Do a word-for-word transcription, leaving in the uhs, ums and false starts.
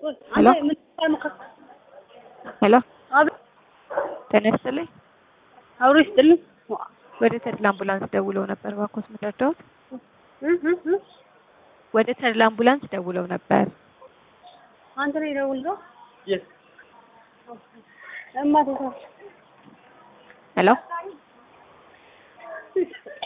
ሄሎ ሄሎ አቤት ተነስተልኝ አውሪ ይስጥልኝ ወደ ተድላ አምቡላንስ ደውለው ነበር ባኮስ ምደርደውት እህ እህ ወደ ተድላ አምቡላንስ ደውለው ነበር አንተ ነው የደውልከው የስ እማ ተሰ ሄሎ